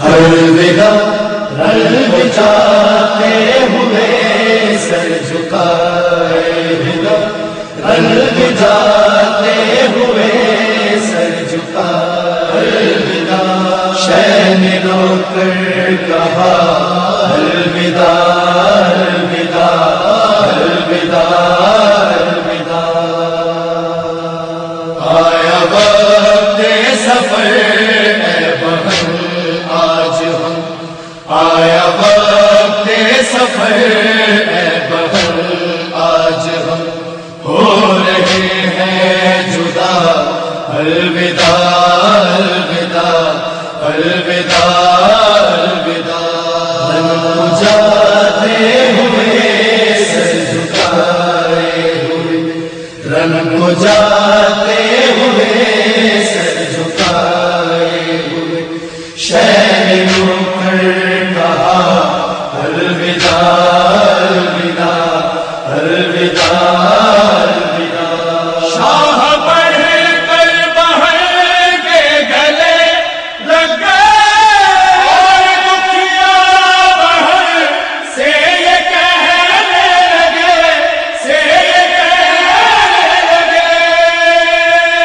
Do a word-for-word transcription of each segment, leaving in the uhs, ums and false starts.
الوداع رنگ جاتے ہوئے سر جھکائے الوداع رنگ جاتے ہوئے سر جھکائے الوداع شہ نے رو کر کہا الوداع الوداع الوداع الوداع آیا وقت سفر آیا وقت سفر اے بہن آج ہم ہو رہے ہیں جدا الوداع الوداع الوداع الوداع رن جاتے ہوئے سر جھکائے ہوئے رن کو جاتے ہوئے سر جھکائے ہوئے شہر الوداع الوداع الوداع الوداع شاہ بڑھ کر بہن کے گلے لگ گئے اور دکھیا بہن سے یہ کہنے لگے سے یہ کہنے لگے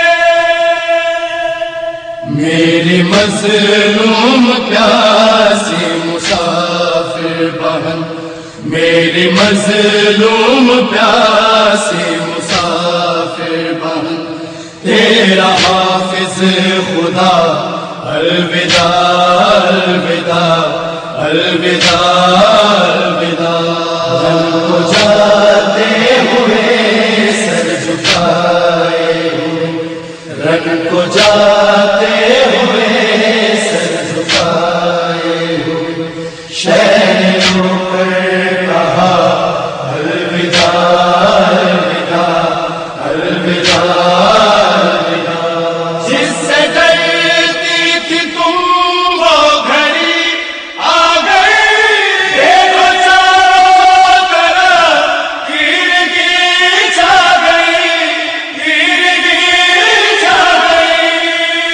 میری مظلوم پیاسی مسافر بہن میری مظلوم پیاسی مسافر بہن تیرا حافظ خدا الوداع الوداع الوداع الوداع رن کو جاتے ہوئے سر جھکائے ہوئے رن کو جاتے ہوئے سر جھکائے ہوئے شہر رو کر کہا الوداع الوداع الوداع الوداع جس سے ڈرتی تھی تم وہ گھڑی آ گئی دیکھو چاروں طرف گیرگی چھا گئی گیرگی چھا گئی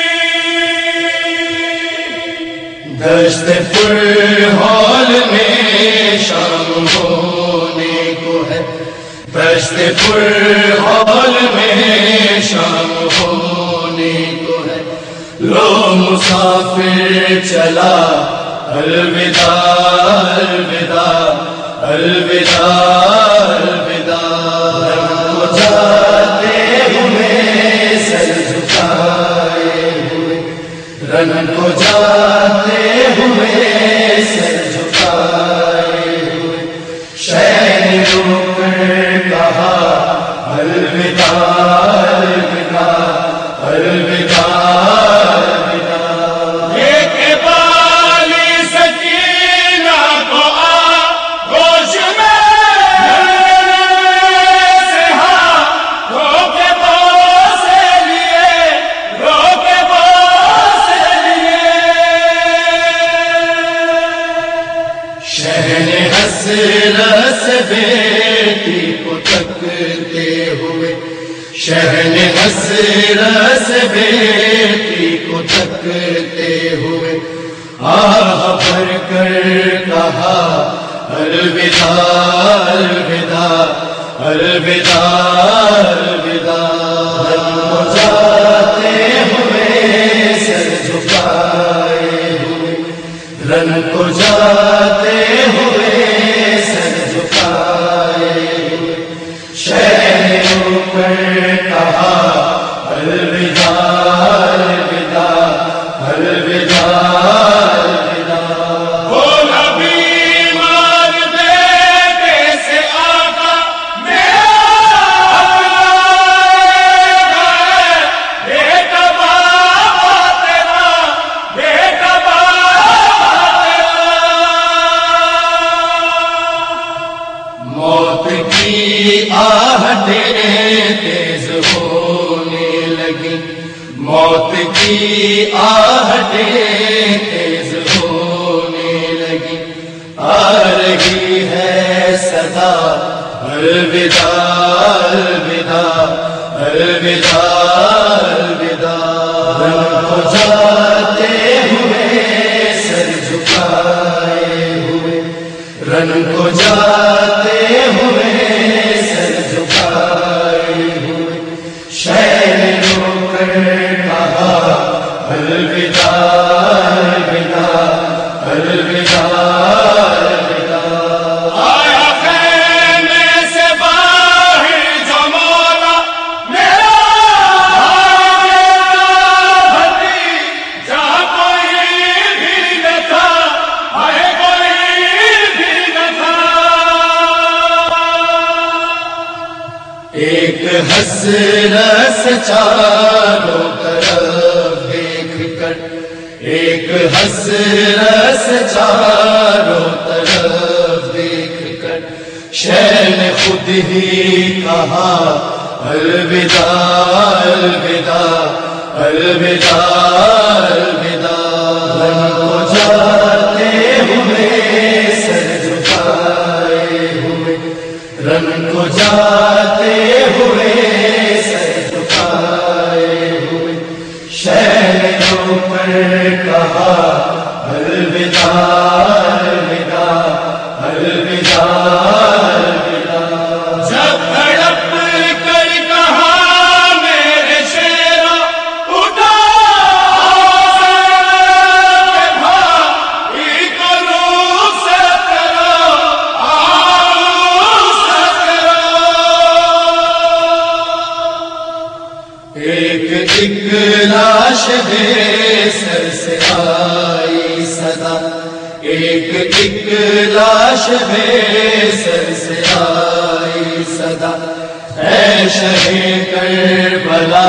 دشت پر ہال میں شام ہونے کو ہے دشت پر ہال میں شام ہونے کو ہے لو مسافر چلا الوداع الوداع الوداع الوداع رن کو جاتے ہوئے سر جھکائے ہوئے رن کو جاتے ہوئے سر جھکائے ہوئے شہر رو کر کہا الوداع الوداع الوداع الوداع ایک بالی سکینہ کو آغوش میں سے ہاں رو کے بوسے لیے رو کے بوسے لیے شہر حسرت سے بیٹی کو تکتے ہوئے شہر حسرت سے بیٹی کو تکتے ہوئے آہ بھر کر کہا الوداع الوداع الوداع الوداع رن کو جاتے ہوئے سر جھکائے ہوئے رن کو جاتے ہوئے سر جھکائے ہوئے شہر رو کر کہا الوداع الوداع الوداع الوداع وہ نبی مار بیٹے سے آقا میرا بیٹا بابا تیرا بیٹا بابا تیرا موت کی آہٹیں تیز ہونے لگی موت کی آہٹیں تیز ہونے لگی آ رہی ہے صدا الوداع الوداع الوداع الوداع رن کو جاتے ہوئے سر کو جاتے ہوئے سر جھکائے ہوئے شہر رو کر کہا الوداع الوداع الوداع الوداع. آیا خیمے سے باہر جو مولا میرا بھتی جہاں کوئی بھی نہ تھا آئے کوئی بھی نہ تھا. ایک حسرت چاروں طرف دیکھ کر ایک حسرت چاروں طرف دیکھ کر شہر نے خود ہی کہا الوداع الوداع الوداع الوداع. رن کو جاتے ہوئے سر جھکائے ہوئے رن کو جاتے ہوئے سر جھکائے ہوئے شہر رو پر کہا الوداع الوداع الوداع الوداع. جب تڑپ کر کہا میرے شیرا اٹھا بھائی کرو سترا آؤ سترا. ایک ایک لاش بے سر سے آئی صدا ایک ایک لاش بے سر سے آئی صدا اے شہ کربلا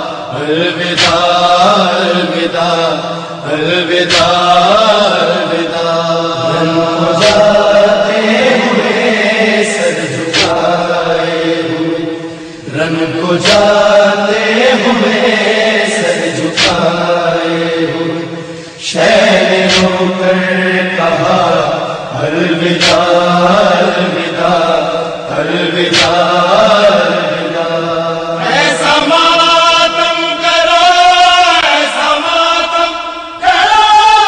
الوداع الوداع الوداع الوداع. رن کو جاتے ہوئے سر جھکائے ہوئے رن کو جاتے ہوئے سر جھکائے ہوئے شہر رو کر کہا الوداع الوداع الوداع الوداع. ایسا ماتم کرو ایسا ماتم کرو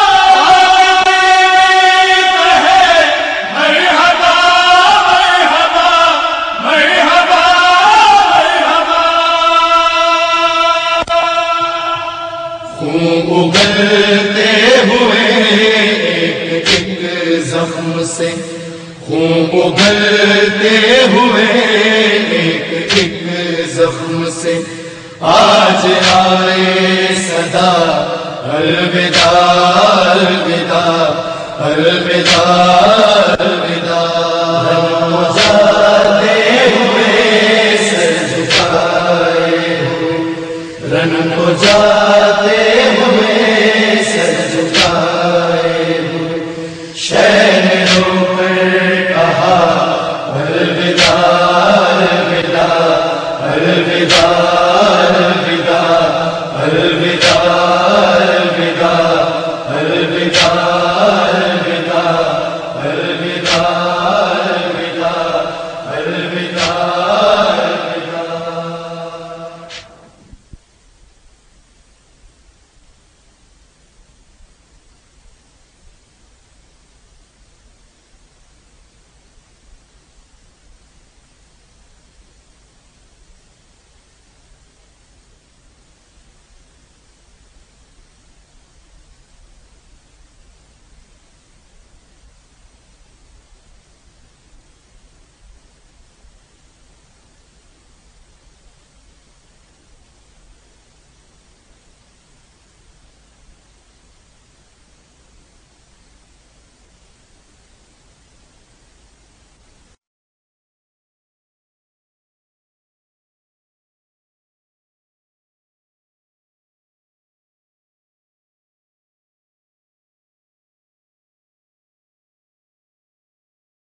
کہے مرحبا مرحبا مرحبا مرحبا. خون اگلتے ہوئے ایک ایک زخم سے خون اگلتے ہوئے ایک ایک زخم سے آج آئے صدا الوداع الوداع الوداع الوداع. رن کو جاتے ہوئے سر جھکائے ہوئے رن کو جاتے